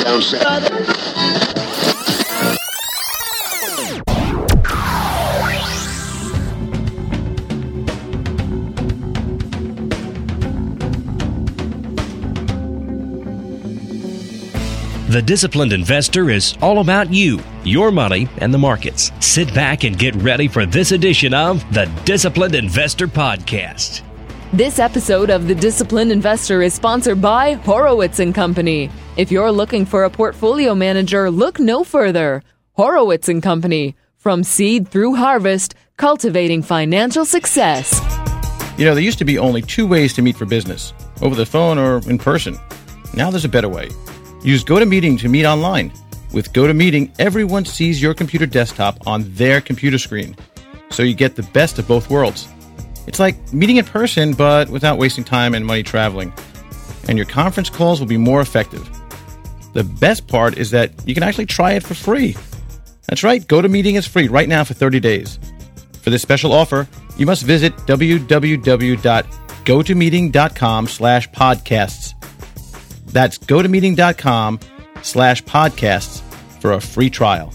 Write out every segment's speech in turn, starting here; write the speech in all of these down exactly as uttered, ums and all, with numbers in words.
down south. The Disciplined Investor is all about you, your money, and the markets. Sit back and get ready for this edition of the Disciplined Investor Podcast. This episode of The Disciplined Investor is sponsored by Horowitz and Company. If you're looking for a portfolio manager, look no further. Horowitz and Company. From seed through harvest, cultivating financial success. You know, there used to be only two ways to meet for business, over the phone or in person. Now there's a better way. Use GoToMeeting to meet online. With GoToMeeting, everyone sees your computer desktop on their computer screen, so you get the best of both worlds. It's like meeting in person, but without wasting time and money traveling. And your conference calls will be more effective. The best part is that you can actually try it for free. That's right, GoToMeeting is free right now for thirty days. For this special offer, you must visit www.gotomeeting.com slash podcasts. That's gotomeeting.com slash podcasts for a free trial.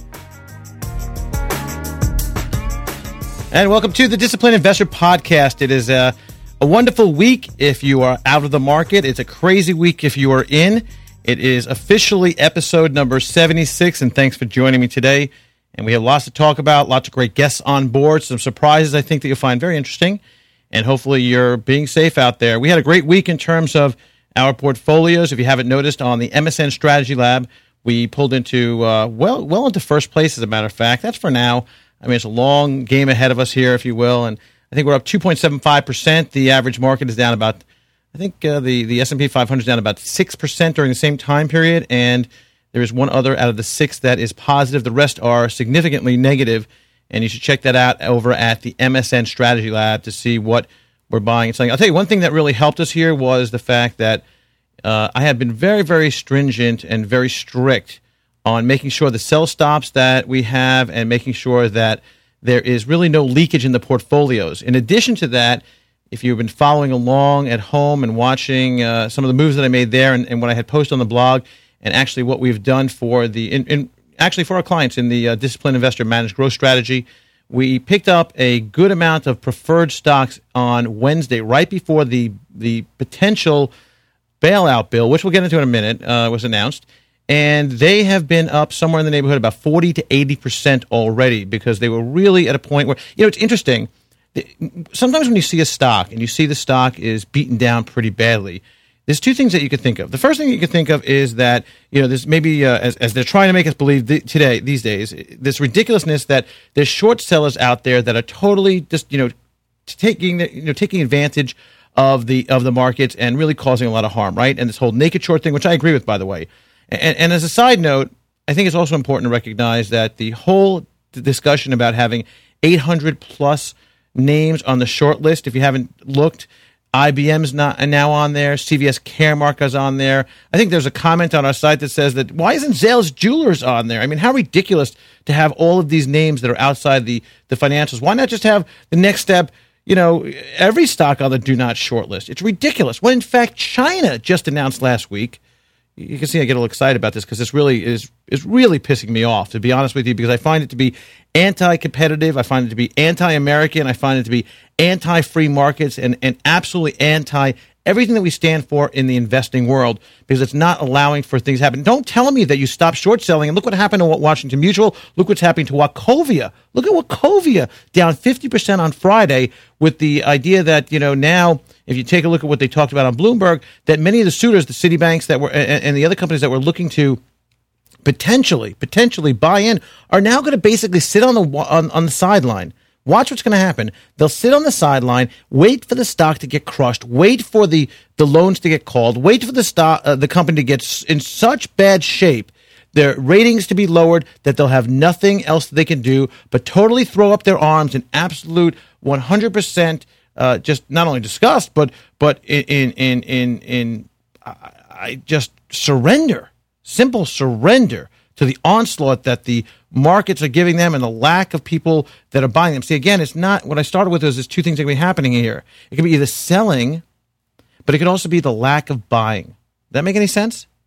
And welcome to the Disciplined Investor Podcast. It is a, a wonderful week if you are out of the market. It's a crazy week if you are in. It is officially episode number seventy-six, and thanks for joining me today. And we have lots to talk about, lots of great guests on board, some surprises I think that you'll find very interesting, and hopefully you're being safe out there. We had a great week in terms of our portfolios. If you haven't noticed, on the M S N Strategy Lab, we pulled into, uh, well, well into first place, as a matter of fact. That's for now. I mean, it's a long game ahead of us here, if you will, and I think we're up two point seven five percent. The average market is down about, I think uh, the, the S and P five hundred is down about six percent during the same time period, and there is one other out of the six that is positive. The rest are significantly negative, and you should check that out over at the M S N Strategy Lab to see what we're buying and selling. I'll tell you, one thing that really helped us here was the fact that uh, I have been very, very stringent and very strict on making sure the sell stops that we have and making sure that there is really no leakage in the portfolios. In addition to that, if you've been following along at home and watching uh, some of the moves that I made there and, and what I had posted on the blog, and actually what we've done for the in, in actually for our clients in the uh, Disciplined Investor Managed Growth Strategy, we picked up a good amount of preferred stocks on Wednesday, right before the the potential bailout bill, which we'll get into in a minute, uh, was announced. And they have been up somewhere in the neighborhood about forty to eighty percent already, because they were really at a point where, you know, it's interesting. Sometimes when you see a stock and you see the stock is beaten down pretty badly, there's two things that you could think of. The first thing you could think of is that, you know, there's maybe, uh, as, as they're trying to make us believe th- today, these days, this ridiculousness that there's short sellers out there that are totally just, you know, taking, you know, taking advantage of the of the markets and really causing a lot of harm, right? And this whole naked short thing, which I agree with, by the way. And, and as a side note, I think it's also important to recognize that the whole discussion about having eight hundred plus names on the short list, if you haven't looked, I B M's not now on there. C V S Caremark is on there. I think there's a comment on our site that says that why isn't Zales Jewelers on there? I mean, how ridiculous to have all of these names that are outside the, the financials. Why not just have the next step, you know, every stock on the do not short list? It's ridiculous. When in fact, China just announced last week. You can see I get a little excited about this because this really is is really pissing me off, to be honest with you, because I find it to be anti-competitive. I find it to be anti-American. I find it to be anti-free markets and, and absolutely anti everything that we stand for in the investing world, because it's not allowing for things to happen. Don't tell me that you stop short selling, and look what happened to Washington Mutual. Look what's happening to Wachovia. Look at Wachovia, down fifty percent on Friday, with the idea that, you know, now, if you take a look at what they talked about on Bloomberg, that many of the suitors, the Citibanks that were and, and the other companies that were looking to potentially, potentially buy in, are now going to basically sit on the on, on the sideline. Watch what's going to happen. They'll sit on the sideline, wait for the stock to get crushed, wait for the, the loans to get called, wait for the stock, uh, the company to get in such bad shape, their ratings to be lowered, that they'll have nothing else that they can do but totally throw up their arms in absolute one hundred percent uh, just not only disgust, but but in in in in I, I just surrender, simple surrender to the onslaught that the markets are giving them and the lack of people that are buying them. See, again, it's not, what I started with is there's two things that can be happening here. It can be either selling, but it could also be the lack of buying. Does that make any sense?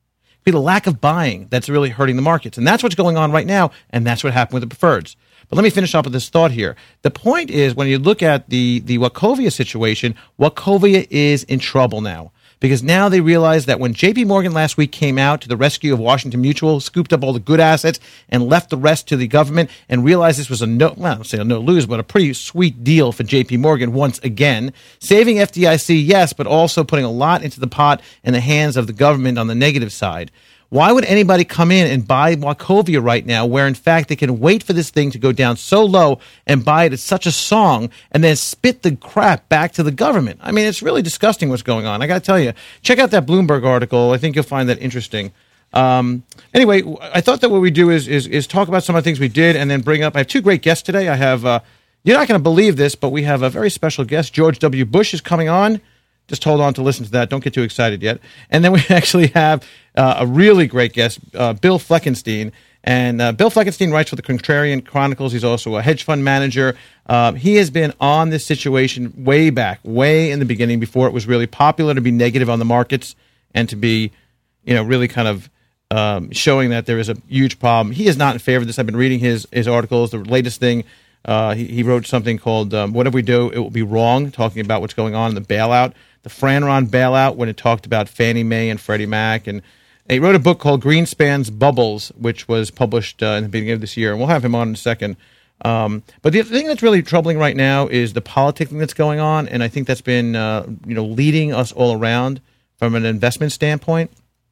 be the lack of buying that's really hurting the markets. And that's what's going on right now, and that's what happened with the preferreds. But let me finish up with this thought here. The point is, when you look at the, the Wachovia situation, Wachovia is in trouble now. Because now they realize that when J P Morgan last week came out to the rescue of Washington Mutual, scooped up all the good assets and left the rest to the government, and realized this was a no, well, I'll say a no lose, but a pretty sweet deal for J P Morgan once again, saving F D I C, yes, but also putting a lot into the pot in the hands of the government on the negative side. Why would anybody come in and buy Wachovia right now, where in fact they can wait for this thing to go down so low and buy it at such a song and then spit the crap back to the government? I mean, it's really disgusting what's going on. I got to tell you, check out that Bloomberg article. I think you'll find that interesting. Um, anyway, I thought that what we do is, is is talk about some of the things we did and then bring up. I have two great guests today. I have, uh, you're not going to believe this, but we have a very special guest. George W. Bush is coming on. Just hold on to listen to that. Don't get too excited yet. And then we actually have uh, a really great guest, uh, Bill Fleckenstein. And uh, Bill Fleckenstein writes for the Contrarian Chronicles. He's also a hedge fund manager. Um, he has been on this situation way back, way in the beginning, before it was really popular to be negative on the markets and to be, you know, really kind of um, showing that there is a huge problem. He is not in favor of this. I've been reading his his articles. The latest thing, uh, he, he wrote something called um, "Whatever We Do, It Will Be Wrong," talking about what's going on in the bailout. The Franron bailout, when it talked about Fannie Mae and Freddie Mac. And he wrote a book called Greenspan's Bubbles, which was published uh, in the beginning of this year. And we'll have him on in a second. Um, but the thing that's really troubling right now is the politicking that's going on. And I think that's been uh, you know, leading us all around from an investment standpoint.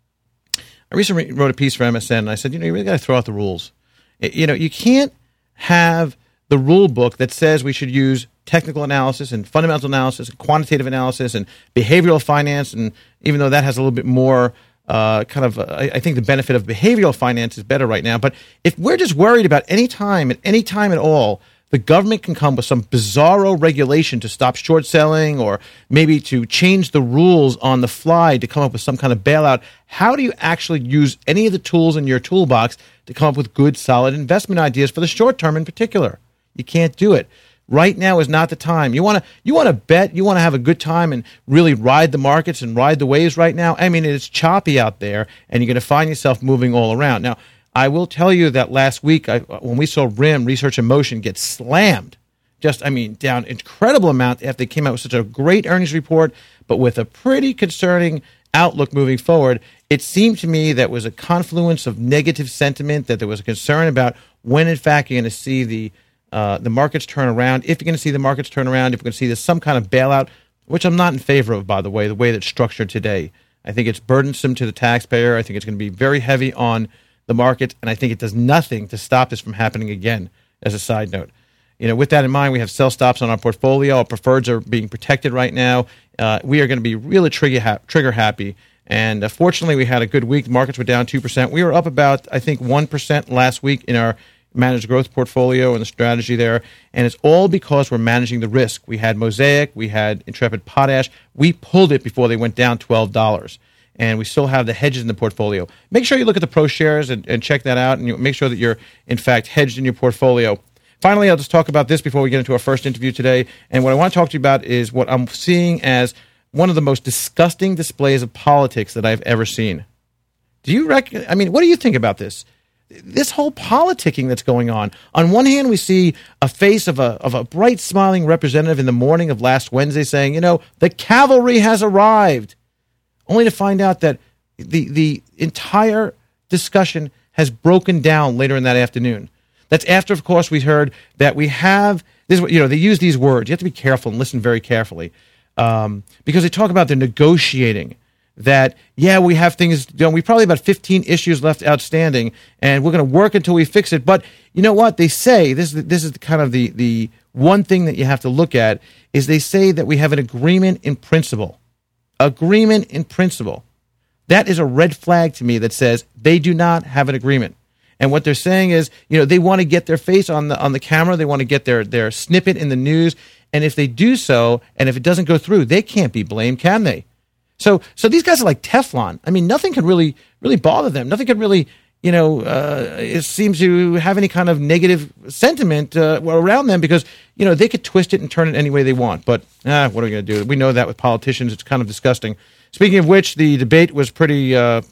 I recently wrote a piece for M S N, and I said, you know, you really got to throw out the rules. It, you know, you can't have the rule book that says we should use technical analysis and fundamental analysis and quantitative analysis and behavioral finance. And even though that has a little bit more uh, kind of, uh, I, I think the benefit of behavioral finance is better right now. But if we're just worried about any time, at any time at all, the government can come with some bizarro regulation to stop short selling or maybe to change the rules on the fly to come up with some kind of bailout. How do you actually use any of the tools in your toolbox to come up with good, solid investment ideas for the short term in particular? You can't do it. Right now is not the time. You want to you want to bet, you want to have a good time and really ride the markets and ride the waves right now. I mean, it's choppy out there, and you're going to find yourself moving all around. Now, I will tell you that last week, I, when we saw R I M, Research in Motion, get slammed, just, I mean, down incredible amount after they came out with such a great earnings report, but with a pretty concerning outlook moving forward, it seemed to me that was a confluence of negative sentiment, that there was a concern about when, in fact, you're going to see the Uh, the markets turn around, if you're going to see the markets turn around, if you're going to see this some kind of bailout, which I'm not in favor of, by the way, the way that's structured today. I think it's burdensome to the taxpayer. I think it's going to be very heavy on the markets, and I think it does nothing to stop this from happening again, as a side note. You know, with that in mind, we have sell stops on our portfolio. Our preferreds are being protected right now. Uh, we are going to be really trigger, ha- trigger happy. And uh, fortunately, we had a good week. The markets were down two percent. We were up about, I think, one percent last week in our managed growth portfolio and the strategy there. And it's all because we're managing the risk. We had Mosaic, we had Intrepid Potash. We pulled it before they went down twelve dollars. And we still have the hedges in the portfolio. Make sure you look at the Pro Shares and, and check that out, and you make sure that you're, in fact, hedged in your portfolio. Finally, I'll just talk about this before we get into our first interview today. And what I want to talk to you about is what I'm seeing as one of the most disgusting displays of politics that I've ever seen. Do you reckon? I mean, what do you think about this? This whole politicking that's going on. On one hand, we see a face of a of a bright, smiling representative in the morning of last Wednesday saying, you know, the cavalry has arrived, only to find out that the the entire discussion has broken down later in that afternoon. That's after, of course, we heard that we have this. You know, they use these words. You have to be careful and listen very carefully um, because they talk about the negotiating. That, yeah, we have things done. We probably have about fifteen issues left outstanding, and we're going to work until we fix it. But you know what? They say, this is, this is kind of the, the one thing that you have to look at, is they say that we have an agreement in principle. Agreement in principle. That is a red flag to me that says they do not have an agreement. And what they're saying is, you know, they want to get their face on the on the camera. They want to get their, their snippet in the news. And if they do so, and if it doesn't go through, they can't be blamed, can they? So, so these guys are like Teflon. I mean, nothing can really, really bother them. Nothing can really, you know, uh, it seems to have any kind of negative sentiment uh, around them because, you know, they could twist it and turn it any way they want. But ah, what are we going to do? We know that with politicians, it's kind of disgusting. Speaking of which, the debate was pretty, uh,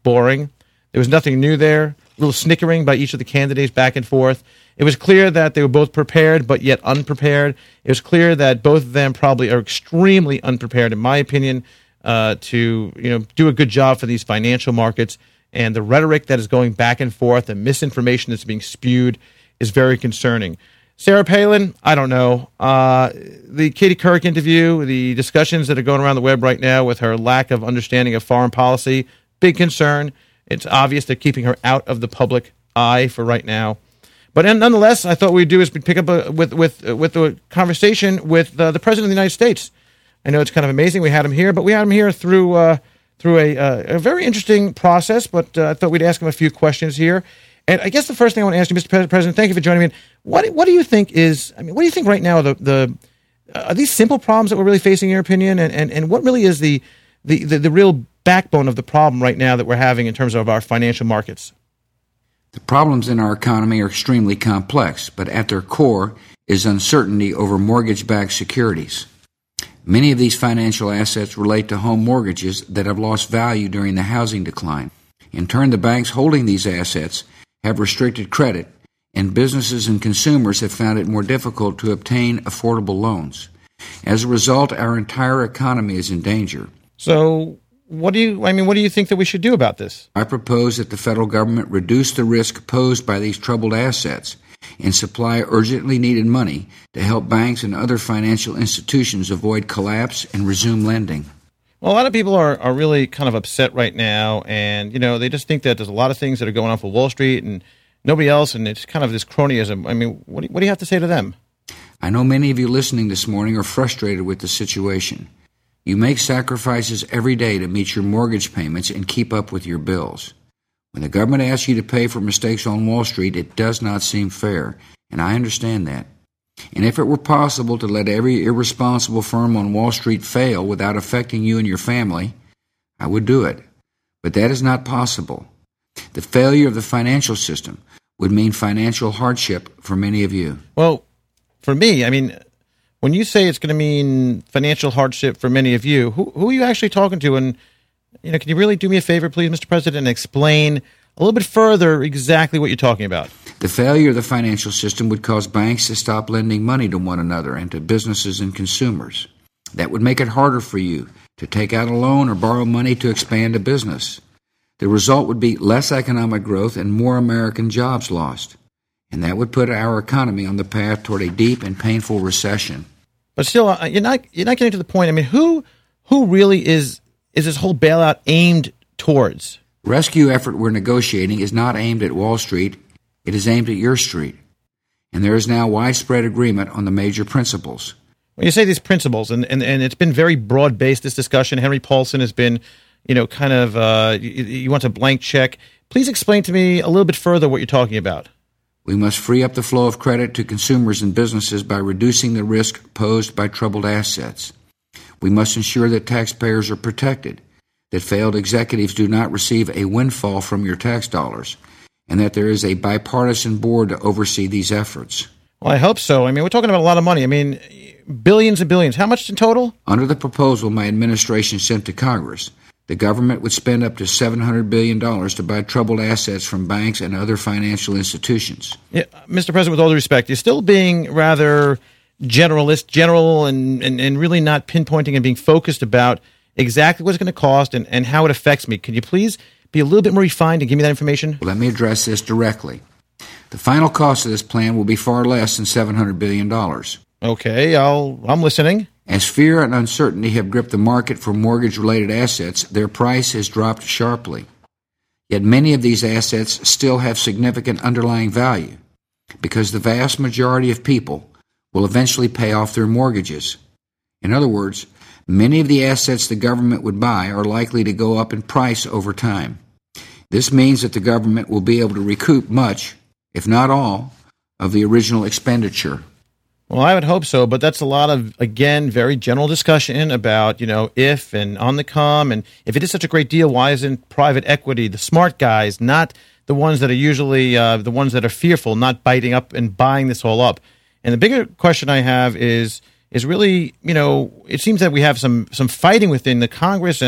boring. There was nothing new there. A little snickering by each of the candidates back and forth. It was clear that they were both prepared, but yet unprepared. It was clear that both of them probably are extremely unprepared, in my opinion, uh, to you know do a good job for these financial markets. And the rhetoric that is going back and forth, the misinformation that's being spewed, is very concerning. Sarah Palin, I don't know. Uh, the Katie Couric interview, the discussions that are going around the web right now with her lack of understanding of foreign policy, big concern. It's obvious they're keeping her out of the public eye for right now. But nonetheless, I thought what we'd do is pick up a, with with uh, with the conversation with uh, the President of the United States. I know it's kind of amazing we had him here, but we had him here through uh, through a, uh, a very interesting process. But uh, I thought we'd ask him a few questions here. And I guess the first thing I want to ask you, Mister President, thank you for joining me. What what do you think is? I mean, what do you think right now? The the uh, are these simple problems that we're really facing, in your opinion? And and, and what really is the, the the the real backbone of the problem right now that we're having in terms of our financial markets? The problems in our economy are extremely complex, but at their core is uncertainty over mortgage-backed securities. Many of these financial assets relate to home mortgages that have lost value during the housing decline. In turn, the banks holding these assets have restricted credit, and businesses and consumers have found it more difficult to obtain affordable loans. As a result, our entire economy is in danger. So what do you, I mean, what do you think that we should do about this? I propose that the federal government reduce the risk posed by these troubled assets and supply urgently needed money to help banks and other financial institutions avoid collapse and resume lending. Well, a lot of people are, are really kind of upset right now, and, you know, they just think that there's a lot of things that are going on for Wall Street and nobody else, and it's kind of this cronyism. I mean, what do, what do you have to say to them? I know many of you listening this morning are frustrated with the situation. You make sacrifices every day to meet your mortgage payments and keep up with your bills. When the government asks you to pay for mistakes on Wall Street, it does not seem fair, and I understand that. And if it were possible to let every irresponsible firm on Wall Street fail without affecting you and your family, I would do it. But that is not possible. The failure of the financial system would mean financial hardship for many of you. Well, for me, I mean, when you say it's going to mean financial hardship for many of you, who, who are you actually talking to? And, you know, can you really do me a favor, please, Mister President, and explain a little bit further exactly what you're talking about? The failure of the financial system would cause banks to stop lending money to one another and to businesses and consumers. That would make it harder for you to take out a loan or borrow money to expand a business. The result would be less economic growth and more American jobs lost. And that would put our economy on the path toward a deep and painful recession. But still, uh, you're not you're not getting to the point. I mean, who who really is is this whole bailout aimed towards? The rescue effort we're negotiating is not aimed at Wall Street. It is aimed at your street. And there is now widespread agreement on the major principles. When you say these principles, and, and, and it's been very broad-based, this discussion. Henry Paulson has been, you know, kind of, uh, you, you want a blank check. Please explain to me a little bit further what you're talking about. We must free up the flow of credit to consumers and businesses by reducing the risk posed by troubled assets. We must ensure that taxpayers are protected, that failed executives do not receive a windfall from your tax dollars, and that there is a bipartisan board to oversee these efforts. Well, I hope so. I mean, we're talking about a lot of money. I mean, billions and billions. How much in total? Under the proposal my administration sent to Congress, the government would spend up to seven hundred billion dollars to buy troubled assets from banks and other financial institutions. Yeah, Mister President, with all due respect, you're still being rather generalist, general, and, and, and really not pinpointing and being focused about exactly what it's going to cost and, and how it affects me. Can you please be a little bit more refined and give me that information? Well, let me address this directly. The final cost of this plan will be far less than seven hundred billion dollars. Okay, I'll, I'm listening. As fear and uncertainty have gripped the market for mortgage-related assets, their price has dropped sharply. Yet many of these assets still have significant underlying value because the vast majority of people will eventually pay off their mortgages. In other words, many of the assets the government would buy are likely to go up in price over time. This means that the government will be able to recoup much, if not all, of the original expenditure. Well, I would hope so, but that's a lot of, again, very general discussion about, you know, if and on the come, and if it is such a great deal, why isn't private equity, the smart guys, not the ones that are usually uh, the ones that are fearful, not biting up and buying this all up? And the bigger question I have is, is really, you know, it seems that we have some some fighting within the Congress and,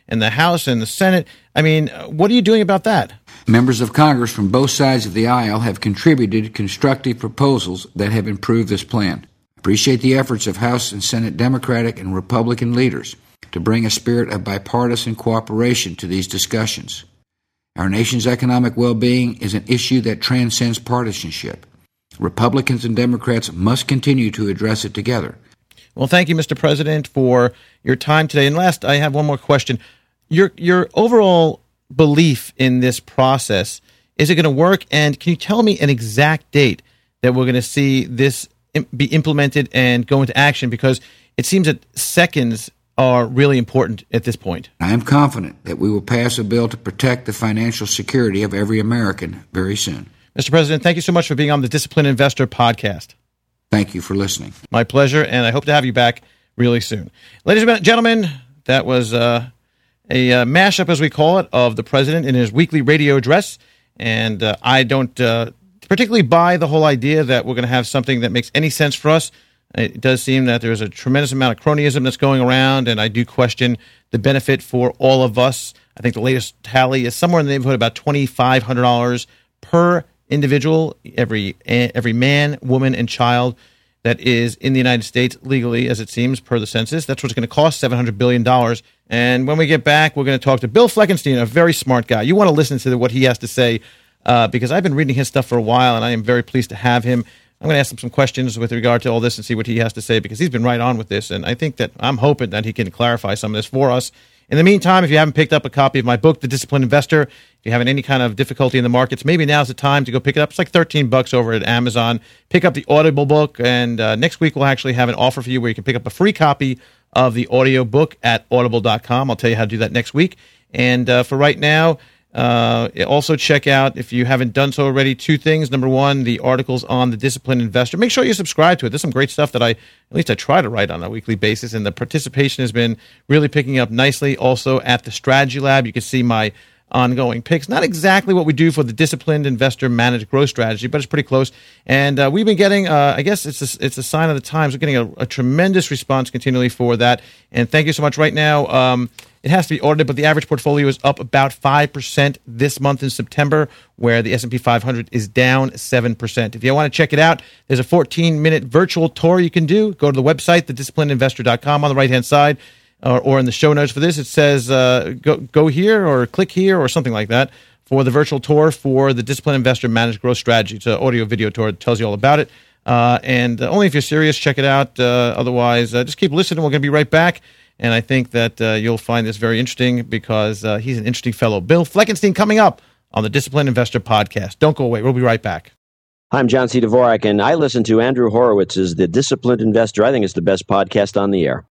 and the House and the Senate. I mean, what are you doing about that? Members of Congress from both sides of the aisle have contributed constructive proposals that have improved this plan. I appreciate the efforts of House and Senate Democratic and Republican leaders to bring a spirit of bipartisan cooperation to these discussions. Our nation's economic well-being is an issue that transcends partisanship. Republicans and Democrats must continue to address it together. Well, thank you, Mister President, for your time today. And last, I have one more question. Your your overall belief in this process, is it going to work? And can you tell me an exact date that we're going to see this be implemented and go into action? Because it seems that seconds are really important at this point. I am confident that we will pass a bill to protect the financial security of every American very soon. Mister President, thank you so much for being on the Disciplined Investor podcast. Thank you for listening. My pleasure, and I hope to have you back really soon. Ladies and gentlemen, that was uh, a uh, mashup, as we call it, of the president in his weekly radio address. And uh, I don't uh, particularly buy the whole idea that we're going to have something that makes any sense for us. It does seem that there's a tremendous amount of cronyism that's going around, and I do question the benefit for all of us. I think the latest tally is somewhere in the neighborhood of about two thousand five hundred dollars per individual, every every man, woman, and child that is in the United States legally, as it seems, per the census. That's what's going to cost seven hundred billion dollars. And when we get back, we're going to talk to Bill Fleckenstein, a very smart guy. You want to listen to what he has to say uh, because I've been reading his stuff for a while, and I am very pleased to have him. I'm going to ask him some questions with regard to all this and see what he has to say, because he's been right on with this, and I think that I'm hoping that he can clarify some of this for us. In the meantime, if you haven't picked up a copy of my book, The Disciplined Investor, if you're having any kind of difficulty in the markets, maybe now's the time to go pick it up. It's like thirteen bucks over at Amazon. Pick up the Audible book, and uh, next week we'll actually have an offer for you where you can pick up a free copy of the audio book at audible dot com. I'll tell you how to do that next week. And uh, for right now, uh, also check out, if you haven't done so already, two things. Number one, the articles on The Disciplined Investor. Make sure you subscribe to it. There's some great stuff that I, at least I try to write on a weekly basis, and the participation has been really picking up nicely. Also at the Strategy Lab, you can see my ongoing picks. Not exactly what we do for the Disciplined Investor Managed Growth Strategy, but it's pretty close. And uh, we've been getting, uh, I guess it's a, it's a sign of the times, we're getting a, a tremendous response continually for that. And thank you so much. Right now, um, it has to be audited, but the average portfolio is up about five percent this month in September, where the S and P five hundred is down seven percent. If you want to check it out, there's a fourteen-minute virtual tour you can do. Go to the website, the disciplined investor dot com, on the right-hand side. Or, or in the show notes for this, it says uh, go go here or click here or something like that for the virtual tour for the Disciplined Investor Managed Growth Strategy. It's an audio video tour that tells you all about it. Uh, and uh, only if you're serious, check it out. Uh, otherwise, uh, just keep listening. We're going to be right back. And I think that uh, you'll find this very interesting because uh, he's an interesting fellow. Bill Fleckenstein coming up on the Disciplined Investor Podcast. Don't go away. We'll be right back. I'm John C. Dvorak, and I listen to Andrew Horowitz's The Disciplined Investor. I think it's the best podcast on the air.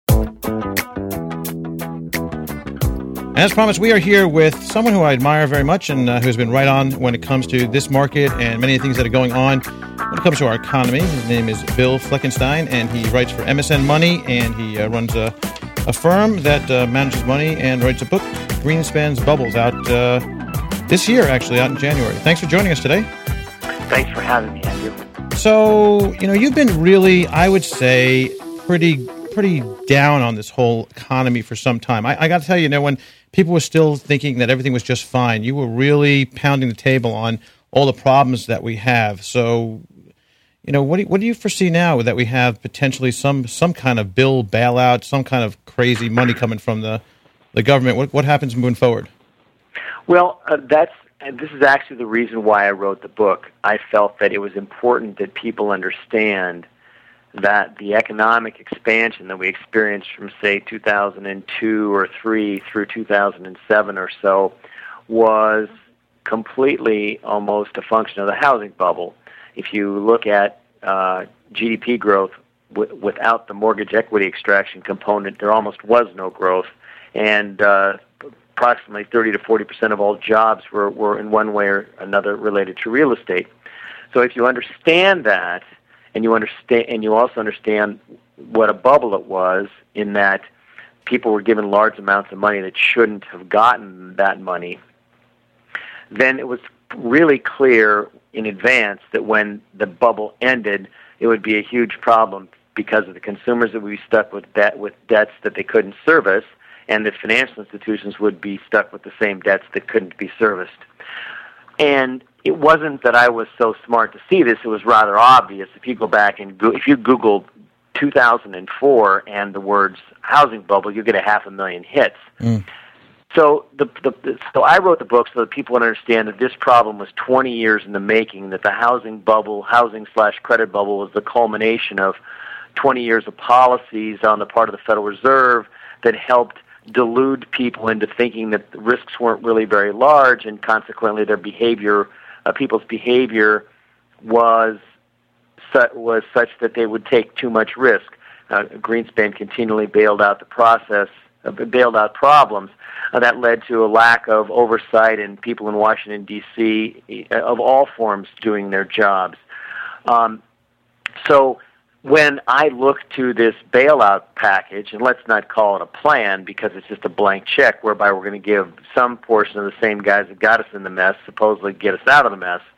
As promised, we are here with someone who I admire very much and uh, who's been right on when it comes to this market and many things that are going on when it comes to our economy. His name is Bill Fleckenstein, and he writes for M S N Money, and he uh, runs a, a firm that uh, manages money and writes a book, Greenspan's Bubbles, out uh, this year, actually, out in January. Thanks for joining us today. Thanks for having me, Andrew. So, you know, you've been really, I would say, pretty pretty down on this whole economy for some time. I, I got to tell you, you know, when people were still thinking that everything was just fine, you were really pounding the table on all the problems that we have. So, you know, what do you, what do you foresee now that we have potentially some some kind of bill bailout, some kind of crazy money coming from the, the government? What what happens moving forward? Well, uh, that's and this is actually the reason why I wrote the book. I felt that it was important that people understand that the economic expansion that we experienced from, say, two thousand two or three through two thousand seven or so was completely almost a function of the housing bubble. If you look at uh, G D P growth w- without the mortgage equity extraction component, there almost was no growth, and uh, approximately thirty to forty percent of all jobs were, were in one way or another related to real estate. So if you understand that, and you understand, and you also understand what a bubble it was, in that people were given large amounts of money that shouldn't have gotten that money, then it was really clear in advance that when the bubble ended, it would be a huge problem because of the consumers that would be stuck with debt, with debts that they couldn't service, and the financial institutions would be stuck with the same debts that couldn't be serviced. And it wasn't that I was so smart to see this; it was rather obvious. If you go back and go, if you Google two thousand four and the words housing bubble, you get a half a million hits. Mm. So the, the, the so I wrote the book so that people would understand that this problem was twenty years in the making, that the housing bubble, housing slash credit bubble was the culmination of twenty years of policies on the part of the Federal Reserve that helped delude people into thinking that the risks weren't really very large, and consequently their behavior, uh, people's behavior was su- was such that they would take too much risk. Uh, Greenspan continually bailed out the process, uh, bailed out problems. Uh, that led to a lack of oversight and people in Washington, D C, uh, of all forms doing their jobs. Um, so when I look to this bailout package, and let's not call it a plan because it's just a blank check whereby we're going to give some portion of the same guys that got us in the mess, supposedly get us out of the mess,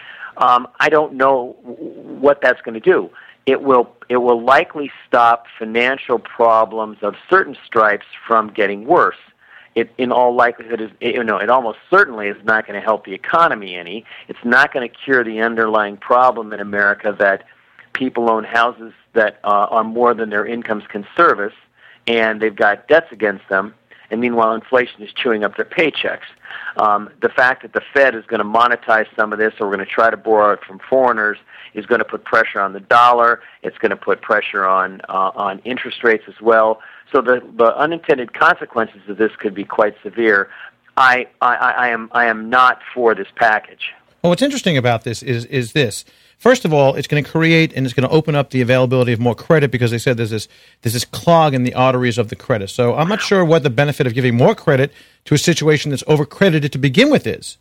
um, I don't know what that's going to do. It will it will likely stop financial problems of certain stripes from getting worse. It, in all likelihood, is you know, it almost certainly is not going to help the economy any. It's not going to cure the underlying problem in America that people own houses that uh, are more than their incomes can service, and they've got debts against them, and meanwhile inflation is chewing up their paychecks. Um, the fact that the Fed is going to monetize some of this, or we're going to try to borrow it from foreigners, is going to put pressure on the dollar. It's going to put pressure on uh, on interest rates as well. So the, the unintended consequences of this could be quite severe. I, I, I am I am not for this package. Well, what's interesting about this is is this. First of all, it's going to create and it's going to open up the availability of more credit because they said there's this there's this clog in the arteries of the credit. So I'm not sure what the benefit of giving more credit to a situation that's overcredited to begin with is.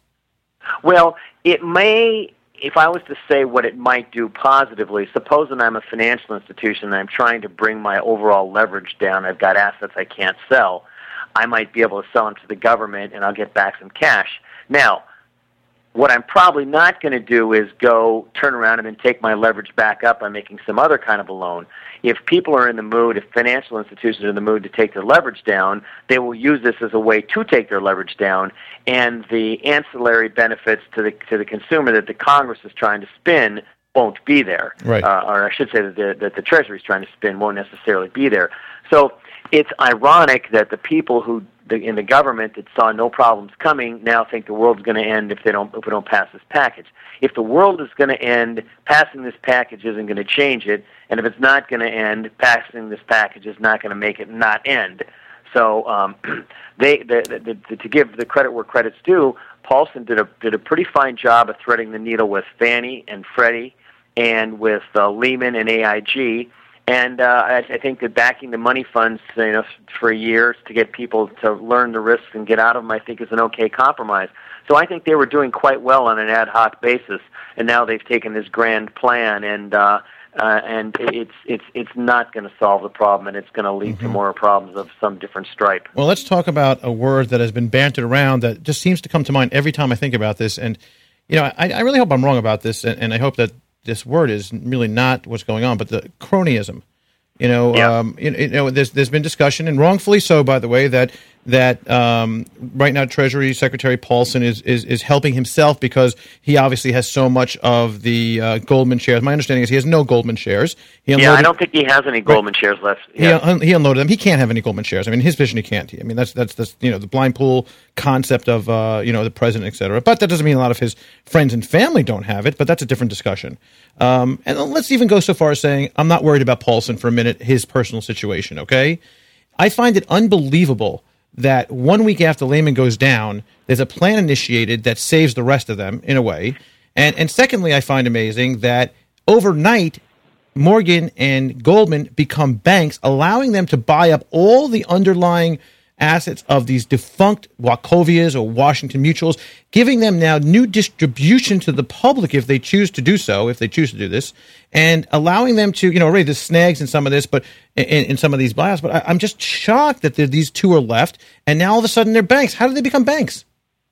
Well, it may, if I was to say what it might do positively, supposing I'm a financial institution and I'm trying to bring my overall leverage down, I've got assets I can't sell, I might be able to sell them to the government and I'll get back some cash. Now, what I'm probably not going to do is go turn around and then take my leverage back up by making some other kind of a loan. If people are in the mood, if financial institutions are in the mood to take their leverage down, they will use this as a way to take their leverage down, and the ancillary benefits to the to the consumer that the Congress is trying to spin won't be there. Right. Uh, or I should say that the, that the Treasury is trying to spin won't necessarily be there. So it's ironic that the people who the, in the government that saw no problems coming now think the world's going to end if they don't if we don't pass this package. If the world is going to end, passing this package isn't going to change it, and if it's not going to end, passing this package is not going to make it not end. So um, they the, the, the, to give the credit where credit's due, Paulson did a did a pretty fine job of threading the needle with Fannie and Freddie and with uh, Lehman and A I G. And uh, I, I think that backing the money funds, you know, for years to get people to learn the risks and get out of them, I think is an okay compromise. So I think they were doing quite well on an ad hoc basis, and now they've taken this grand plan, and uh, uh, and it's it's it's not going to solve the problem, and it's going to lead mm-hmm. to more problems of some different stripe. Well, let's talk about a word that has been bantered around that just seems to come to mind every time I think about this, and you know, I, I really hope I'm wrong about this, and, and I hope that this word is really not what's going on, but the cronyism. You know, yeah. um, you, you know, there's there's been discussion, and wrongfully so, by the way, that that um, right now Treasury Secretary Paulson is, is is helping himself because he obviously has so much of the uh, Goldman shares. My understanding is he has no Goldman shares. He yeah, I don't think he has any Goldman right. shares left. Yeah. He, he unloaded them. He can't have any Goldman shares. I mean, his vision, he can't. I mean, that's that's the you know the blind pool concept of uh, you know the president, et cetera. But that doesn't mean a lot of his friends and family don't have it. But that's a different discussion. Um, and let's even go so far as saying I'm not worried about Paulson for a minute, his personal situation. Okay, I find it unbelievable that one week after Lehman goes down, there's a plan initiated that saves the rest of them in a way. And and secondly, I find amazing that overnight, Morgan and Goldman become banks, allowing them to buy up all the underlying assets of these defunct Wachovias or Washington Mutuals, giving them now new distribution to the public if they choose to do so, if they choose to do this, and allowing them to, you know, already there's snags in some of this, but in, in some of these buyouts. But I, I'm just shocked that these two are left, and now all of a sudden they're banks. How did they become banks?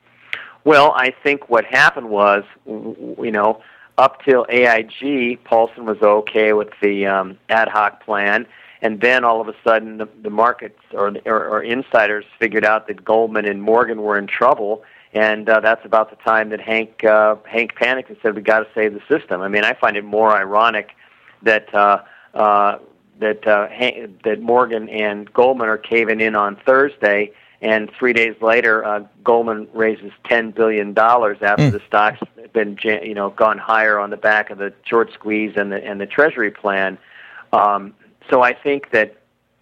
Well, I think what happened was, you know, up till A I G, Paulson was okay with the um, ad hoc plan. and then all of a sudden the, the markets or, or, or insiders figured out that Goldman and Morgan were in trouble, and uh, that's about the time that Hank uh, Hank panicked and said, "We got to save the system." I mean, I find it more ironic that uh, uh, that uh, Hank, that Morgan and Goldman are caving in on Thursday, and three days later, uh, Goldman raises ten billion dollars after mm. the stock's been you know gone higher on the back of the short squeeze and the and the Treasury plan. Um, so I think that.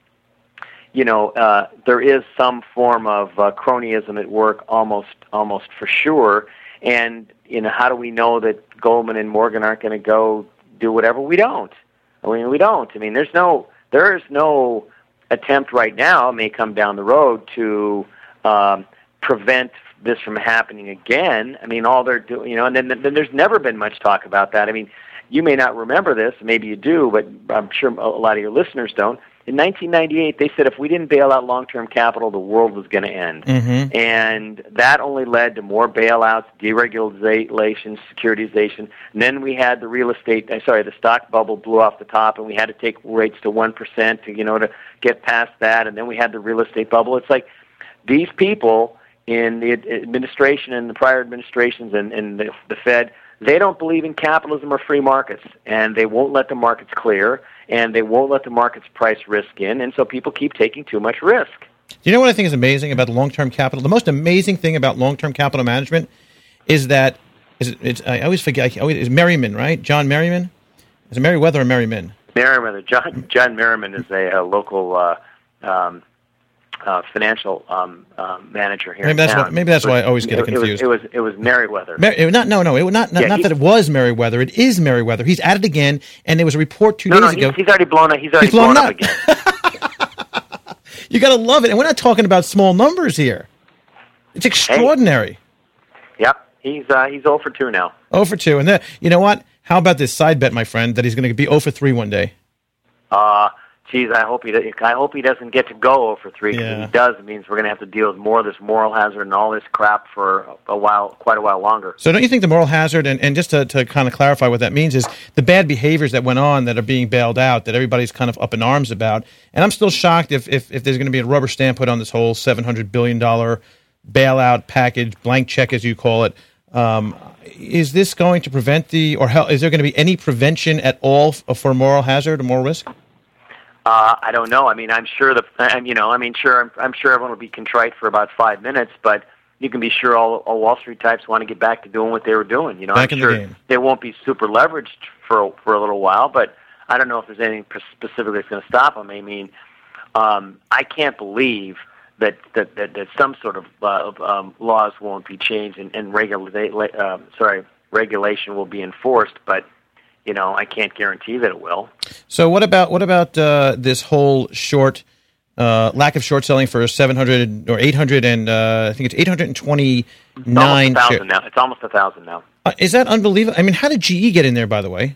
You know, uh, there is some form of uh, cronyism at work, almost, almost for sure. And you know, how do we know that Goldman and Morgan aren't going to go do whatever? We don't. I mean, we don't. I mean, there's no, there is no attempt right now. It may come down the road to um, prevent this from happening again. I mean, all they're doing, you know, and then, then there's never been much talk about that. I mean, you may not remember this, maybe you do, but I'm sure a lot of your listeners don't. In nineteen ninety-eight, they said if we didn't bail out long-term capital, the world was going to end. Mm-hmm. And that only led to more bailouts, deregulation, securitization. And then we had the real estate, sorry, the stock bubble blew off the top, and we had to take rates to one percent to, you know, to get past that. And then we had the real estate bubble. It's like these people in the administration and the prior administrations and, and the, the Fed, they don't believe in capitalism or free markets, and they won't let the markets clear, and they won't let the markets price risk in, and so people keep taking too much risk. You know what I think is amazing about long-term capital? The most amazing thing about long-term capital management is that is it, it's, I always forget. I always, it's Merriman, right? John Merriman? Is it Merriweather or Merriman? Merriweather. John John Merriman is a, a local uh, um, uh, financial um, um, manager here. Maybe in that's town. why. Maybe that's it was, why I always get it confused. It was it was, it was Merriweather. Mer- it, not no no. It, not not, Yeah, not that it was Merriweather. It is Merriweather. He's at it again, and there was a report two no, days no, ago. He's, he's already blown up. He's already he's blown, blown up, up again. You got to love it, and we're not talking about small numbers here. It's extraordinary. Hey. Yep, he's uh, he's zero for two now. zero for two, and then you know what? How about this side bet, my friend, that he's going to be zero for three one day? Uh, geez, I hope he I hope he doesn't get to go zero for three. Because Yeah. if he does, it means we're going to have to deal with more of this moral hazard and all this crap for a while, quite a while longer. So don't you think the moral hazard, and, and just to, to kind of clarify what that means, is the bad behaviors that went on that are being bailed out, that everybody's kind of up in arms about. And I'm still shocked if, if, if there's going to be a rubber stamp put on this whole seven hundred billion dollars bailout package, blank check as you call it. Um, is this going to prevent the, or how, is there going to be any prevention at all f- for moral hazard or moral risk? Uh, I don't know. I mean, I'm sure the, I'm, you know, I mean, sure, I'm, I'm sure everyone will be contrite for about five minutes, but you can be sure all, all Wall Street types want to get back to doing what they were doing. You know, Back I'm in sure the game. they won't be super leveraged for for a little while, but I don't know if there's anything specific that's going to stop them. I mean, um, I can't believe that that, that, that some sort of uh, um, laws won't be changed and, and regula- uh, sorry, regulation will be enforced, but you know, I can't guarantee that it will. So what about what about uh, this whole short uh, lack of short selling for seven hundred or eight hundred and uh, I think it's eight hundred and twenty nine. It's almost a thousand now. It's almost a thousand now. Uh, is that unbelievable? I mean, how did G E get in there? By the way,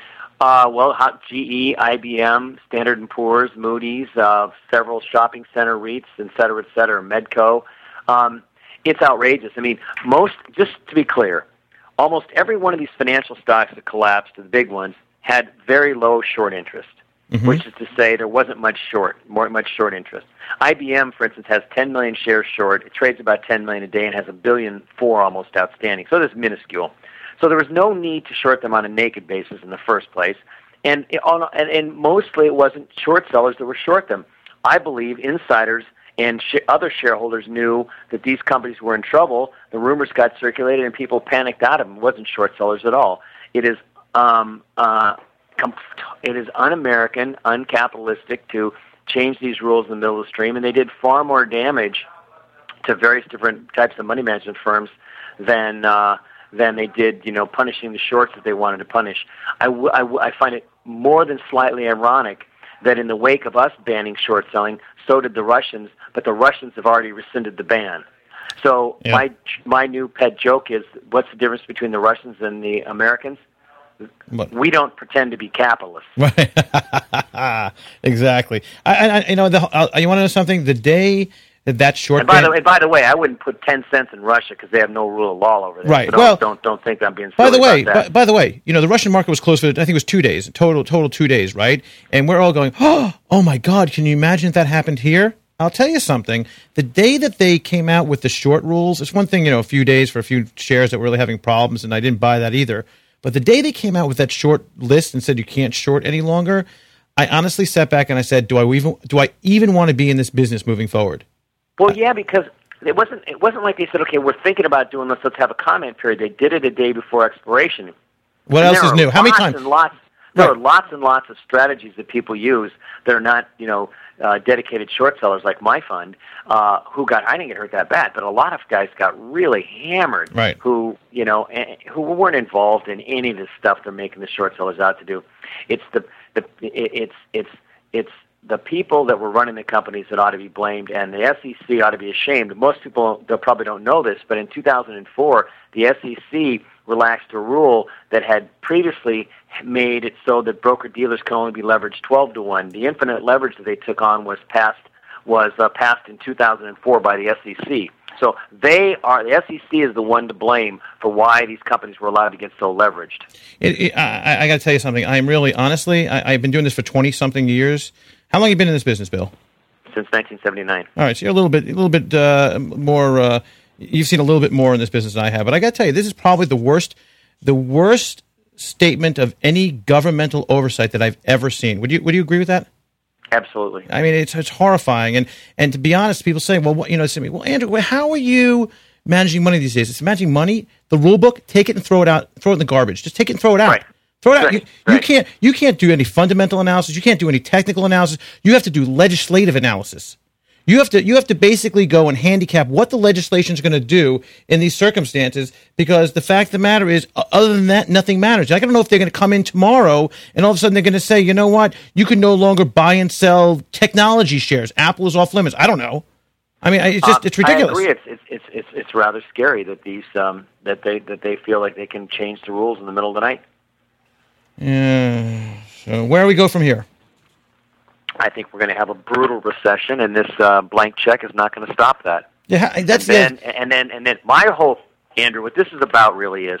uh, well, G E, I B M, Standard and Poor's, Moody's, uh, several shopping center REITs, et cetera, et cetera, Medco. Um, it's outrageous. I mean, most. Just to be clear. Almost every one of these financial stocks that collapsed, the big ones, had very low short interest, mm-hmm. which is to say there wasn't much short, more much short interest. I B M, for instance, has ten million shares short. It trades about ten million a day and has a billion four almost outstanding. So that's minuscule. So there was no need to short them on a naked basis in the first place, and it, and, and mostly it wasn't short sellers that were short them. I believe insiders and sh- other shareholders knew that these companies were in trouble. The rumors got circulated, and people panicked out of them. It wasn't short sellers at all. It is um, uh, com- it is un-American, uncapitalistic to change these rules in the middle of the stream, and they did far more damage to various different types of money management firms than uh, than they did, you know, punishing the shorts that they wanted to punish. I, w- I, w- I find it more than slightly ironic that in the wake of us banning short selling, so did the Russians, but the Russians have already rescinded the ban. So yeah. my my new pet joke is, what's the difference between the Russians and the Americans? What? We don't pretend to be capitalists. Exactly. I, I, you know, the, uh, you want to know something? The day that that short. And by, band, the, and by the way, I wouldn't put ten cents in Russia because they have no rule of law over there. Right. So don't, well, don't don't think I'm being by silly the way, about that. by, by the way, you know the Russian market was closed for I think it was two days, total total two days, right? And we're all going, oh, oh my God, can you imagine if that happened here? I'll tell you something. The day that they came out with the short rules, it's one thing, you know, a few days for a few shares that were really having problems, and I didn't buy that either. But the day they came out with that short list and said you can't short any longer, I honestly sat back and I said, do I even do I even want to be in this business moving forward? Well, yeah, because it wasn't it wasn't like they said, okay, we're thinking about doing this. Let's have a comment period. They did it a day before expiration. What and else is new? How many times? And lots, there right. are lots and lots of strategies that people use that are not, you know, uh, dedicated short sellers like my fund, uh, who got, I didn't get hurt that bad, but a lot of guys got really hammered right. who, you know, who weren't involved in any of this stuff they're making the short sellers out to do. It's the, the it's, it's, it's the people that were running the companies that ought to be blamed, and the S E C ought to be ashamed. Most people they probably don't know this, but in two thousand four, the S E C relaxed a rule that had previously made it so that broker-dealers can only be leveraged twelve to one. The infinite leverage that they took on was passed was uh, passed in two thousand four by the S E C. So they are the S E C is the one to blame for why these companies were allowed to get so leveraged. It, it, I, I got to tell you something. I'm really, honestly, I, I've been doing this for twenty-something years. How long have you been in this business, Bill? Since nineteen seventy-nine. All right, so you're a little bit, a little bit uh, more. Uh, you've seen a little bit more in this business than I have, but I got to tell you, this is probably the worst, the worst statement of any governmental oversight that I've ever seen. Would you Would you agree with that? Absolutely. I mean, it's it's horrifying, and and to be honest, people say, well, what, you know, say to me, well, Andrew, how are you managing money these days? It's managing money. The rule book, take it and throw it out, throw it in the garbage. Just take it and throw it out. Right. Throw it out. Right. You, right. you can't you can't do any fundamental analysis. You can't do any technical analysis. You have to do legislative analysis. You have to you have to basically go and handicap what the legislation is going to do in these circumstances, because the fact of the matter is, other than that, nothing matters. I don't know if they're going to come in tomorrow and all of a sudden they're going to say, you know what, you can no longer buy and sell technology shares. Apple is off limits. I don't know. I mean, it's just it's ridiculous. I agree. It's it's it's it's, it's rather scary that these um, that they that they feel like they can change the rules in the middle of the night. Yeah. So where do we go from here? I think we're going to have a brutal recession, and this uh, blank check is not going to stop that. Yeah, that's and then, the... and then and then my whole Andrew, what this is about really is,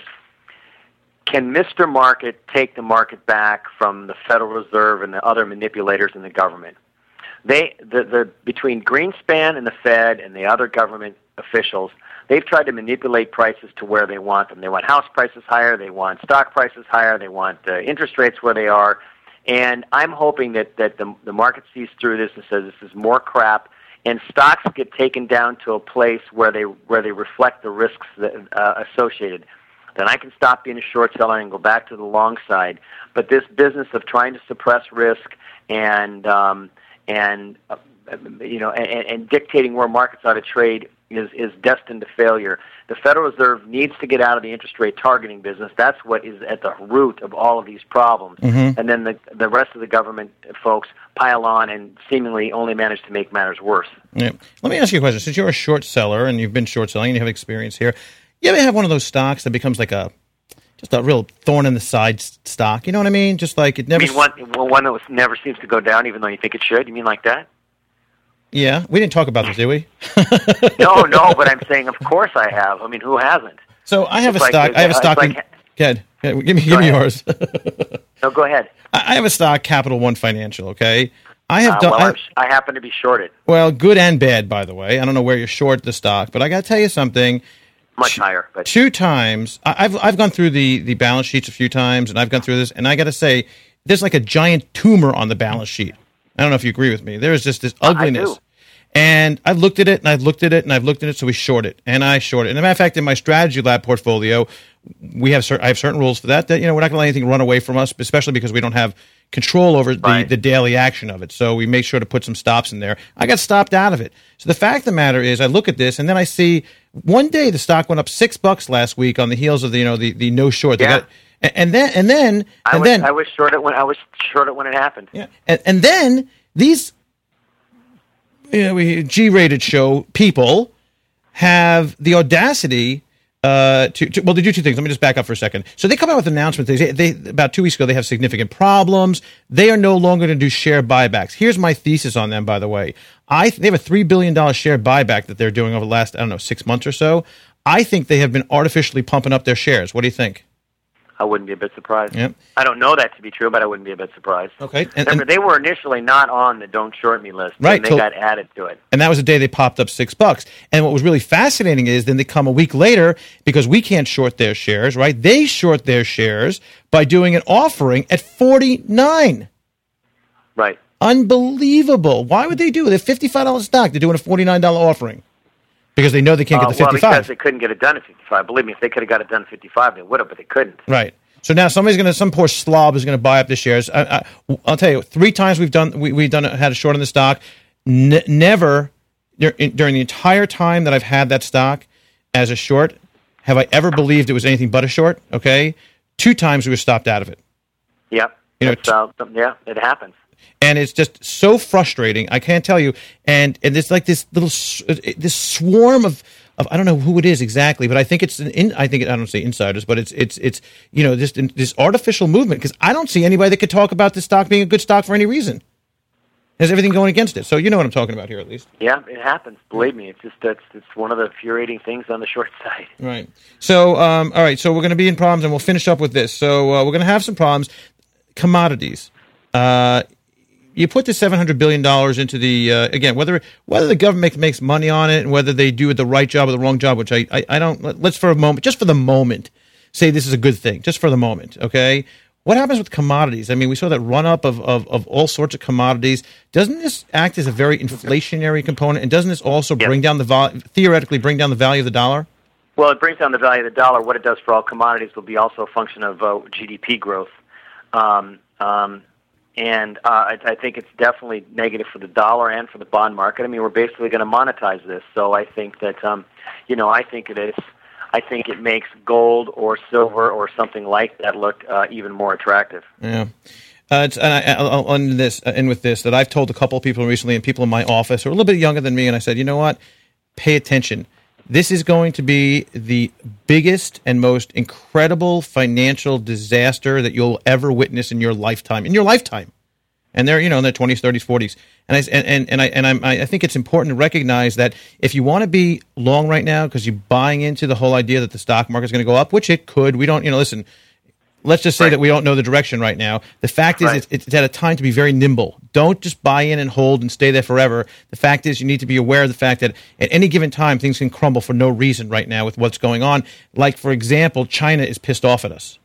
can Mister Market take the market back from the Federal Reserve and the other manipulators in the government? They the the between Greenspan and the Fed and the other government officials, they've tried to manipulate prices to where they want them. They want house prices higher. They want stock prices higher. They want uh, interest rates where they are. And I'm hoping that, that the, the market sees through this and says this is more crap, and stocks get taken down to a place where they where they reflect the risks that, uh, associated. Then I can stop being a short seller and go back to the long side. But this business of trying to suppress risk and um, and uh, you know and, and dictating where markets ought to trade is is destined to failure. The Federal Reserve needs to get out of the interest rate targeting business. That's what is at the root of all of these problems. Mm-hmm. And then the the rest of the government folks pile on and seemingly only manage to make matters worse. Yeah. Let me ask you a question. Since you're a short seller and you've been short selling and you have experience here, you ever have one of those stocks that becomes like a just a real thorn in the side stock? You know what I mean? Just like it never. You mean one, one that was, never seems to go down, even though you think it should? You mean like that? Yeah, we didn't talk about this, did we? no, no, but I'm saying, of course, I have. I mean, who hasn't? So I have it's a like, stock. I have a stock. Like, in, go ahead. Give me, give me yours. No, go ahead. I have a stock, Capital One Financial. Okay, I have uh, done. Well, I, I happen to be shorted. Well, good and bad, by the way. I don't know where you're short the stock, but I got to tell you something. Much two, higher, but two times. I, I've I've gone through the the balance sheets a few times, and I've gone through this, and I got to say, there's like a giant tumor on the balance sheet. I don't know if you agree with me. There is just this ugliness. I do. And I've looked at it, and I've looked at it, and I've looked at it, so we short it, and I short it. And as a matter of fact, in my strategy lab portfolio, we have certain, I have certain rules for that, that, you know, we're not going to let anything run away from us, especially because we don't have control over the, right. the daily action of it. So we make sure to put some stops in there. I got stopped out of it. So the fact of the matter is, I look at this, and then I see one day the stock went up six bucks last week on the heels of the, you know, the, the no short. They yeah. got, and, and then, and then, I and was, then, I was short it when I was short it when it happened. Yeah. And, and then these, you know, we G-rated show people have the audacity Uh, to, to, well, they do two things. Let me just back up for a second. So they come out with announcements. They, they about two weeks ago they have significant problems. They are no longer going to do share buybacks. Here's my thesis on them, by the way. I they have a three billion dollars share buyback that they're doing over the last I don't know six months or so. I think they have been artificially pumping up their shares. What do you think? I wouldn't be a bit surprised. Yep. I don't know that to be true, but I wouldn't be a bit surprised. Okay. And, Remember, and, they were initially not on the Don't Short Me list, right, and they so, got added to it. And that was the day they popped up six bucks. And what was really fascinating is then they come a week later, because we can't short their shares, right? They short their shares by doing an offering at forty-nine. Right. Unbelievable. Why would they do it? They're fifty-five dollars stock. They're doing a forty-nine dollars offering. Because they know they can't uh, get the fifty-five. Well, because they couldn't get it done at fifty-five. Believe me, if they could have got it done at fifty-five, they would have, but they couldn't. Right. So now somebody's going to, some poor slob is going to buy up the shares. I, I, I'll tell you, three times we've done, we, we've done, had a short on the stock. N- never during the entire time that I've had that stock as a short have I ever believed it was anything but a short. Okay, two times we were stopped out of it. Yep. You know, t- uh, yeah, it happens. And it's just so frustrating. I can't tell you. And and it's like this little this swarm of. Of, I don't know who it is exactly, but I think it's an in, I think it, I don't say insiders, but it's it's it's you know this this artificial movement, because I don't see anybody that could talk about this stock being a good stock for any reason. There's everything going against it, so you know what I'm talking about here, at least. Yeah, it happens. Believe me, it's just that's it's one of the infuriating things on the short side. Right. So um, all right, so we're going to be in problems, and we'll finish up with this. So uh, we're going to have some problems. Commodities. Uh, You put the seven hundred billion dollars into the, uh, again, whether whether the government makes money on it and whether they do the right job or the wrong job, which I, I, I don't, let's for a moment, just for the moment, say this is a good thing, just for the moment, okay? What happens with commodities? I mean, we saw that run-up of, of, of all sorts of commodities. Doesn't this act as a very inflationary component, and doesn't this also Yep. bring down the, vol- theoretically bring down the value of the dollar? Well, it brings down the value of the dollar. What it does for all commodities will be also a function of uh, G D P growth. Um, um, And uh, I, I think it's definitely negative for the dollar and for the bond market. I mean, we're basically going to monetize this. So I think that, um, you know, I think it is. I think it makes gold or silver or something like that look uh, even more attractive. Yeah. Uh, it's, and I, I'll end this, uh, end with this, that I've told a couple of people recently, and people in my office who are a little bit younger than me, and I said, you know what? Pay attention. This is going to be the biggest and most incredible financial disaster that you'll ever witness in your lifetime. In your lifetime, and they're you know in their twenties, thirties, forties. And I and and, and I and I'm, I think it's important to recognize that if you want to be long right now because you're buying into the whole idea that the stock market is going to go up, which it could. We don't you know listen. Let's just say right. that we don't know the direction right now. The fact is, right. it's, it's at a time to be very nimble. Don't just buy in and hold and stay there forever. The fact is, you need to be aware of the fact that at any given time, things can crumble for no reason right now with what's going on. Like, for example, China is pissed off at us.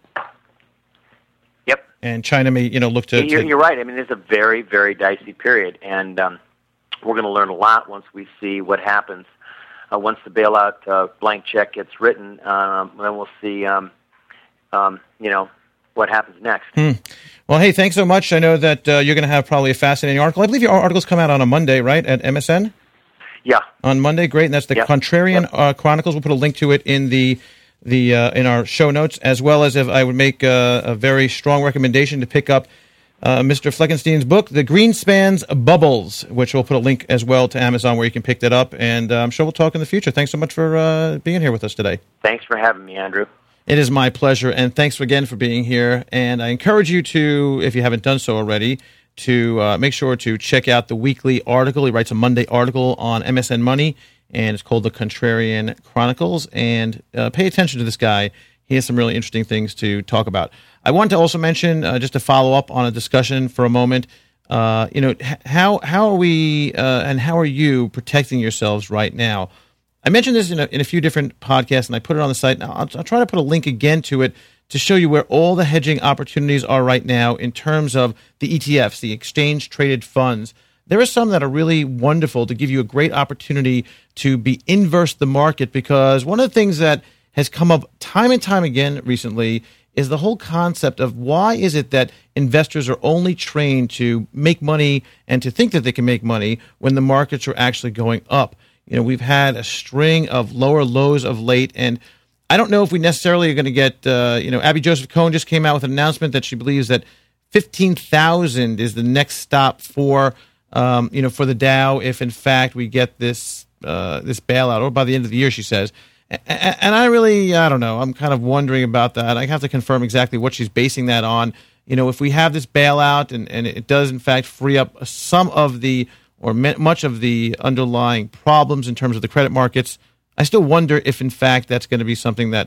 Yep. And China may, you know, look to... You're, to you're right. I mean, it's a very, very dicey period. And um, we're going to learn a lot once we see what happens. Uh, once the bailout uh, blank check gets written, um, then we'll see... Um, Um, you know, what happens next. Hmm. Well, hey, thanks so much. I know that uh, you're going to have probably a fascinating article. I believe your articles come out on a Monday, right, at M S N? Yeah. On Monday, great. And that's the yep. Contrarian yep. uh, Chronicles. We'll put a link to it in the the uh, in our show notes, as well as if I would make uh, a very strong recommendation to pick up uh, Mister Fleckenstein's book, The Greenspan's Bubbles, which we'll put a link as well to Amazon where you can pick that up. And uh, I'm sure we'll talk in the future. Thanks so much for uh, being here with us today. Thanks for having me, Andrew. It is my pleasure, and thanks again for being here. And I encourage you to, if you haven't done so already, to uh, make sure to check out the weekly article. He writes a Monday article on M S N Money, and it's called The Contrarian Chronicles. And uh, pay attention to this guy. He has some really interesting things to talk about. I want to also mention, uh, just to follow up on a discussion for a moment, uh, you know, how how are we uh, and how are you protecting yourselves right now? I mentioned this in a, in a few different podcasts, and I put it on the site. Now, I'll, I'll try to put a link again to it to show you where all the hedging opportunities are right now in terms of the E T Fs, the exchange-traded funds. There are some that are really wonderful to give you a great opportunity to be inverse the market, because one of the things that has come up time and time again recently is the whole concept of why is it that investors are only trained to make money and to think that they can make money when the markets are actually going up. You know, we've had a string of lower lows of late, and I don't know if we necessarily are going to get, uh, you know, Abby Joseph Cohen just came out with an announcement that she believes that fifteen thousand is the next stop for, um, you know, for the Dow if, in fact, we get this uh, this bailout, or by the end of the year, she says. And I really, I don't know, I'm kind of wondering about that. I have to confirm exactly what she's basing that on. You know, if we have this bailout and, and it does, in fact, free up some of the, or much of the underlying problems in terms of the credit markets, I still wonder if, in fact, that's going to be something that,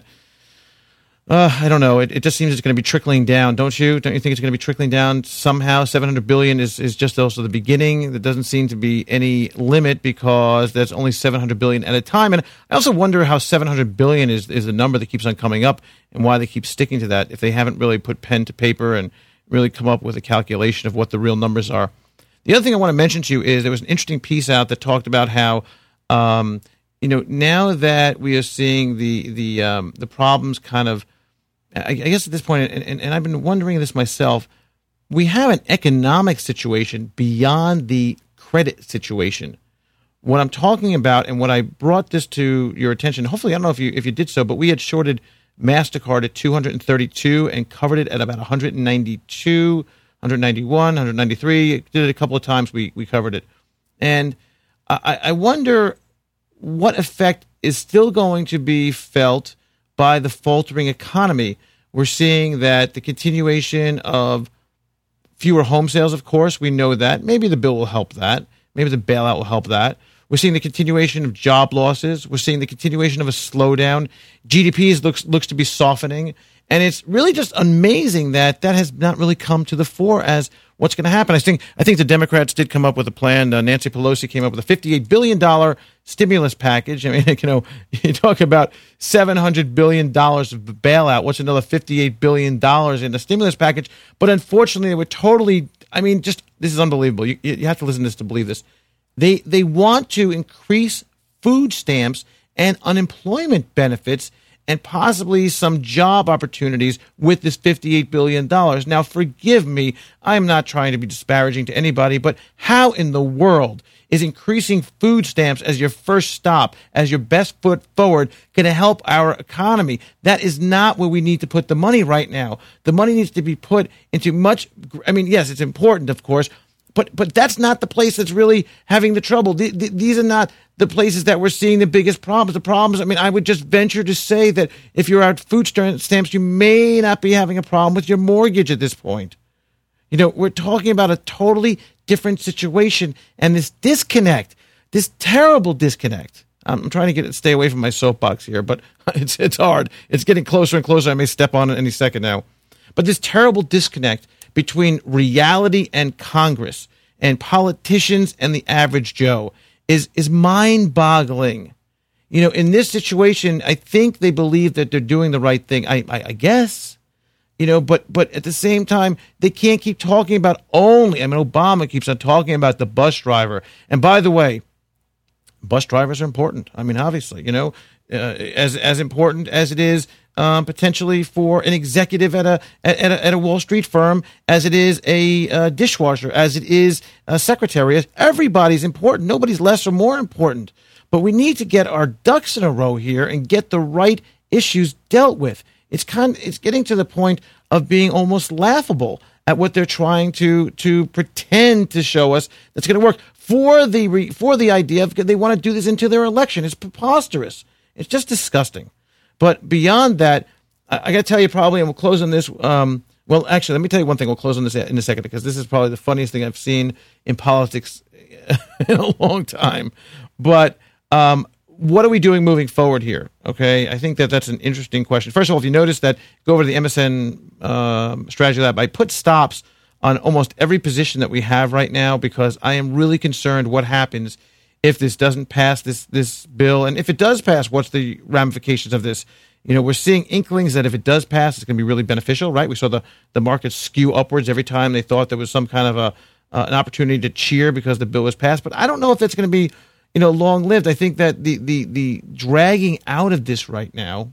uh, I don't know, it, it just seems it's going to be trickling down, don't you? Don't you think it's going to be trickling down somehow? seven hundred billion dollars is, is just also the beginning. There doesn't seem to be any limit because there's only seven hundred billion dollars at a time. And I also wonder how seven hundred billion dollars is, is the number that keeps on coming up and why they keep sticking to that if they haven't really put pen to paper and really come up with a calculation of what the real numbers are. The other thing I want to mention to you is there was an interesting piece out that talked about how, um, you know, now that we are seeing the the um, the problems kind of, I guess at this point, and, and, and I've been wondering this myself, we have an economic situation beyond the credit situation. What I'm talking about, and what I brought this to your attention, hopefully, I don't know if you if you did so, but we had shorted MasterCard at two hundred thirty-two and covered it at about one hundred ninety-two, one ninety-one, one ninety-three. Did it a couple of times. We we covered it, and I, I wonder what effect is still going to be felt by the faltering economy. We're seeing that the continuation of fewer home sales, of course, we know that. Maybe the bill will help that. Maybe the bailout will help that. We're seeing the continuation of job losses. We're seeing the continuation of a slowdown. G D P looks looks to be softening. And it's really just amazing that that has not really come to the fore as what's going to happen. I think I think the Democrats did come up with a plan. Uh, Nancy Pelosi came up with a fifty-eight billion dollars stimulus package. I mean, you know, you talk about seven hundred billion dollars of bailout. What's another fifty-eight billion dollars in the stimulus package? But unfortunately, they were totally, I mean, just, this is unbelievable. You, you have to listen to this to believe this. They They want to increase food stamps and unemployment benefits and possibly some job opportunities with this fifty-eight billion dollars. Now, forgive me, I'm not trying to be disparaging to anybody, but how in the world is increasing food stamps as your first stop, as your best foot forward, going to help our economy? That is not where we need to put the money right now. The money needs to be put into much, I mean, yes, it's important, of course, But but that's not the place that's really having the trouble. The, the, these are not the places that we're seeing the biggest problems. The problems, I mean, I would just venture to say that if you're out food stamps, you may not be having a problem with your mortgage at this point. You know, we're talking about a totally different situation, and this disconnect, this terrible disconnect. I'm trying to get it, stay away from my soapbox here, but it's it's hard. It's getting closer and closer. I may step on it any second now. But this terrible disconnect between reality and Congress and politicians and the average Joe is is mind-boggling. You know, in this situation, I think they believe that they're doing the right thing. I, I, I guess, you know, but but at the same time, they can't keep talking about only. I mean, Obama keeps on talking about the bus driver. And by the way, bus drivers are important. I mean, obviously, you know, uh, as as important as it is um, potentially for an executive at a at a, at a Wall Street firm, as it is a uh, dishwasher, as it is a secretary. Everybody's important. Nobody's less or more important. But we need to get our ducks in a row here and get the right issues dealt with. It's kind. It's getting to the point of being almost laughable at what they're trying to to pretend to show us that's going to work for the for the idea of they want to do this into their election. It's preposterous. It's just disgusting. But beyond that, I, I got to tell you probably, and we'll close on this. Um, well, actually, let me tell you one thing. We'll close on this in a second because this is probably the funniest thing I've seen in politics in a long time. But um, what are we doing moving forward here? Okay, I think that that's an interesting question. First of all, if you notice that, go over to the M S N um, Strategy Lab. I put stops on almost every position that we have right now because I am really concerned what happens if this doesn't pass this this bill. And if it does pass, what's the ramifications of this? You know, we're seeing inklings that if it does pass, it's going to be really beneficial, right? We saw the, the market skew upwards every time they thought there was some kind of a uh, an opportunity to cheer because the bill was passed. But I don't know if that's going to be, you know, long-lived. I think that the, the, the dragging out of this right now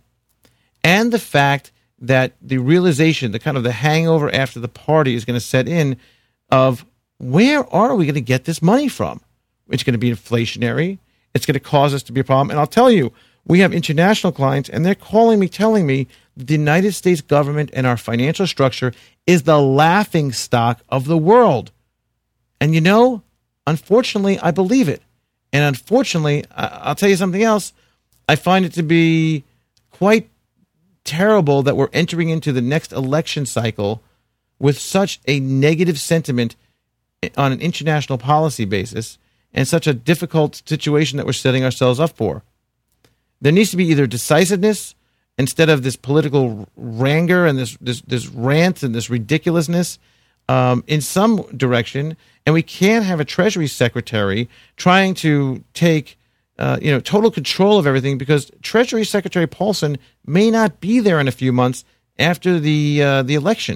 and the fact that the realization, the kind of the hangover after the party is going to set in of where are we going to get this money from? It's going to be inflationary. It's going to cause us to be a problem. And I'll tell you, we have international clients, and they're calling me, telling me that the United States government and our financial structure is the laughing stock of the world. And, you know, unfortunately, I believe it. And unfortunately, I'll tell you something else. I find it to be quite terrible that we're entering into the next election cycle with such a negative sentiment on an international policy basis and such a difficult situation that we're setting ourselves up for. There needs to be either decisiveness instead of this political wrangle and this, this, this rant and this ridiculousness um, in some direction. And we can't have a Treasury Secretary trying to take uh, you know, total control of everything, because Treasury Secretary Paulson may not be there in a few months after the uh, the election.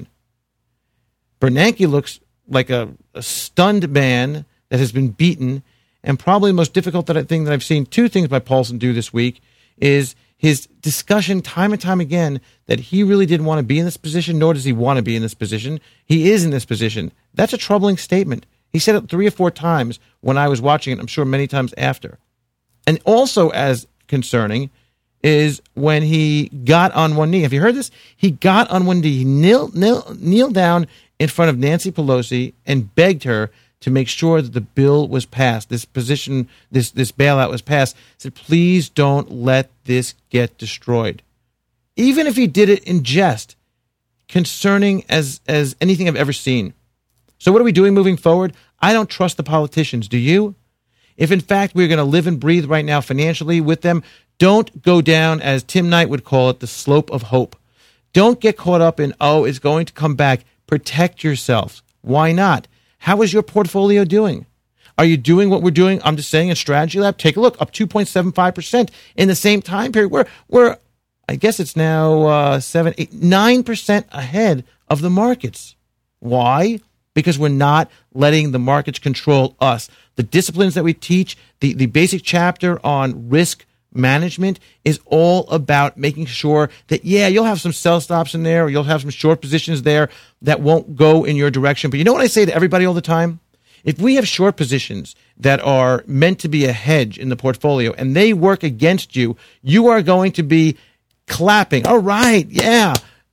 Bernanke looks like a, a stunned man that has been beaten, and probably the most difficult that I, thing that I've seen two things by Paulson do this week is his discussion time and time again that he really didn't want to be in this position, nor does he want to be in this position. He is in this position. That's a troubling statement. He said it three or four times when I was watching it, I'm sure many times after. And also as concerning is when he got on one knee. Have you heard this? He got on one knee. He kneel, kneel, kneeled down in front of Nancy Pelosi and begged her to make sure that the bill was passed, this position, this this bailout was passed. He said, please don't let this get destroyed. Even if he did it in jest, concerning as, as anything I've ever seen. So what are we doing moving forward? I don't trust the politicians. Do you? If, in fact, we're going to live and breathe right now financially with them, don't go down, as Tim Knight would call it, the slope of hope. Don't get caught up in, oh, it's going to come back. Protect yourself. Why not? How is your portfolio doing? Are you doing what we're doing? I'm just saying in Strategy Lab, take a look, up two point seven five percent in the same time period. We're, we're I guess it's now uh, seven, eight, nine percent ahead of the markets. Why? Because we're not letting the markets control us. The disciplines that we teach, the, the basic chapter on risk management is all about making sure that, yeah, you'll have some sell stops in there, or you'll have some short positions there that won't go in your direction. But you know what I say to everybody all the time? If we have short positions that are meant to be a hedge in the portfolio and they work against you, you are going to be clapping. All right, yeah,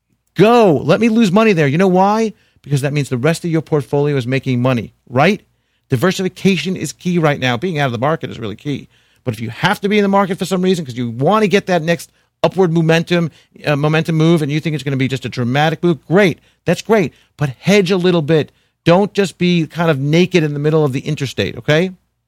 go. Let me lose money there. You know why? Because that means the rest of your portfolio is making money, right? Diversification is key right now. Being out of the market is really key. But if you have to be in the market for some reason because you want to get that next upward momentum uh, momentum move and you think it's going to be just a dramatic move, great. That's great. But hedge a little bit. Don't just be kind of naked in the middle of the interstate, okay?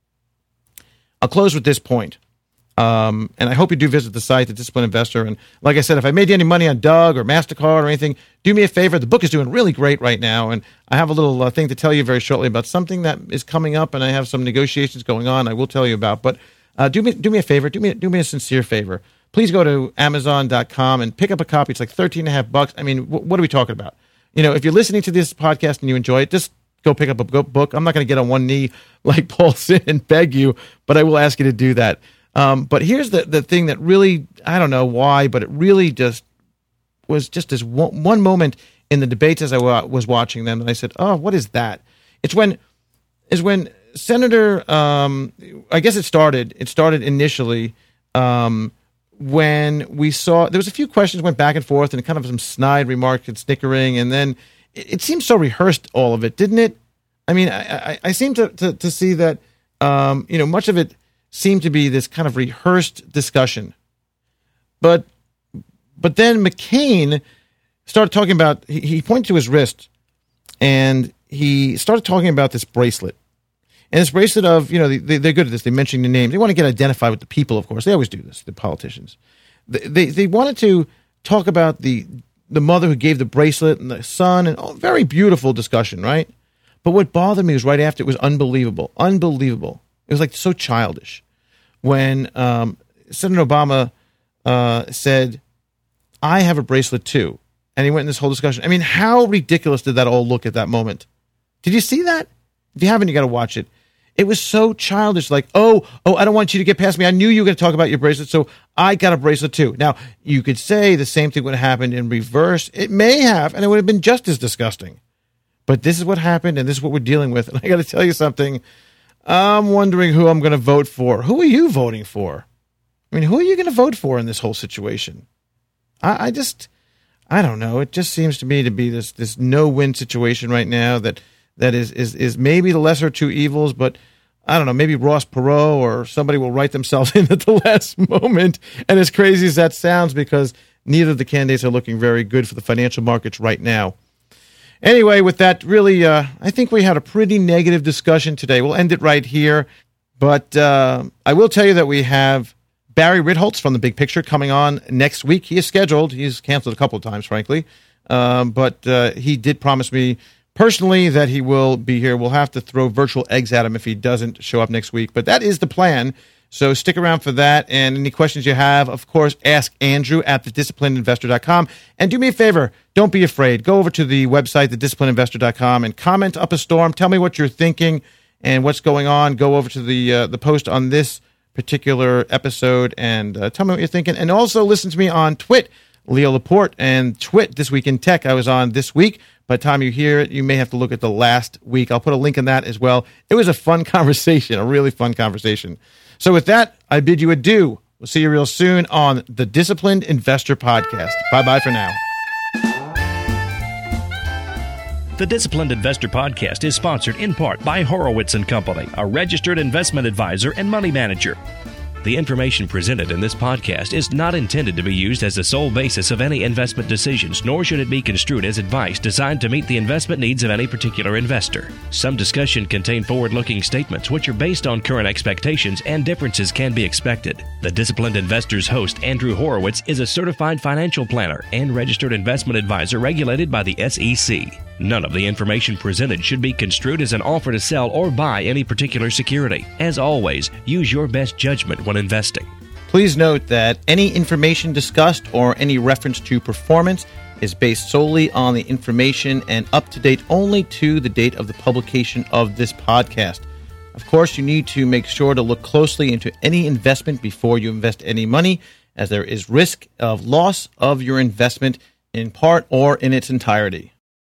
I'll close with this point. Um, and I hope you do visit the site, The Disciplined Investor. And like I said, if I made you any money on Doug or MasterCard or anything, do me a favor. The book is doing really great right now. And I have a little uh, thing to tell you very shortly about something that is coming up, and I have some negotiations going on I will tell you about. But uh, do me do me a favor. Do me, do me a sincere favor. Please go to Amazon dot com and pick up a copy. It's like thirteen and a half bucks. I mean, wh- what are we talking about? You know, if you're listening to this podcast and you enjoy it, just go pick up a book. I'm not going to get on one knee like Paulson and beg you, but I will ask you to do that. Um, but here's the, the thing that really, I don't know why, but it really just was just this one, one moment in the debates as I wa- was watching them, and I said, oh, what is that? It's when, is when Senator, um, I guess it started, it started initially um, when we saw, there was a few questions went back and forth and kind of some snide remarks and snickering, and then it, it seemed so rehearsed, all of it, didn't it? I mean, I, I, I seem to, to, to see that, um, you know, much of it seemed to be this kind of rehearsed discussion. But but then McCain started talking about, he, he pointed to his wrist, and he started talking about this bracelet. And this bracelet of, you know, they, they're good at this. They mention the names. They want to get identified with the people, of course. They always do this, the politicians. They they, they wanted to talk about the the mother who gave the bracelet and the son, and oh, very beautiful discussion, right? But what bothered me was right after it was unbelievable. Unbelievable. It was like so childish when um, Senator Obama uh, said, I have a bracelet too. And he went in this whole discussion. I mean, how ridiculous did that all look at that moment? Did you see that? If you haven't, you got to watch it. It was so childish, like, oh, oh, I don't want you to get past me. I knew you were going to talk about your bracelet, so I got a bracelet too. Now, you could say the same thing would have happened in reverse. It may have, and it would have been just as disgusting. But this is what happened, and this is what we're dealing with. And I got to tell you something. I'm wondering who I'm going to vote for. Who are you voting for? I mean, who are you going to vote for in this whole situation? I, I just, I don't know. It just seems to me to be this this no-win situation right now that that is is is maybe the lesser of two evils. But I don't know, maybe Ross Perot or somebody will write themselves in at the last moment. And as crazy as that sounds, because neither of the candidates are looking very good for the financial markets right now. Anyway, with that, really, uh, I think we had a pretty negative discussion today. We'll end it right here. But uh, I will tell you that we have Barry Ritholtz from The Big Picture coming on next week. He is scheduled. He's canceled a couple of times, frankly. Um, but uh, he did promise me personally that he will be here. We'll have to throw virtual eggs at him if he doesn't show up next week. But that is the plan. So stick around for that. And any questions you have, of course, ask Andrew at the disciplined investor dot com. And do me a favor, don't be afraid. Go over to the website, the disciplined investor dot com, and comment up a storm. Tell me what you're thinking and what's going on. Go over to the uh, the post on this particular episode and uh, tell me what you're thinking. And also listen to me on Twit, Leo Laporte, and Twit, This Week in Tech. I was on this week. By the time you hear it, you may have to look at the last week. I'll put a link in that as well. It was a fun conversation, a really fun conversation. So with that, I bid you adieu. We'll see you real soon on the Disciplined Investor Podcast. Bye-bye for now. The Disciplined Investor Podcast is sponsored in part by Horowitz and Company, a registered investment advisor and money manager. The information presented in this podcast is not intended to be used as the sole basis of any investment decisions, nor should it be construed as advice designed to meet the investment needs of any particular investor. Some discussion contain forward-looking statements which are based on current expectations, and differences can be expected. The Disciplined Investor's host, Andrew Horowitz, is a certified financial planner and registered investment advisor regulated by the S E C. None of the information presented should be construed as an offer to sell or buy any particular security. As always, use your best judgment when investing. Please note that any information discussed or any reference to performance is based solely on the information and up to date only to the date of the publication of this podcast. Of course, you need to make sure to look closely into any investment before you invest any money, as there is risk of loss of your investment in part or in its entirety.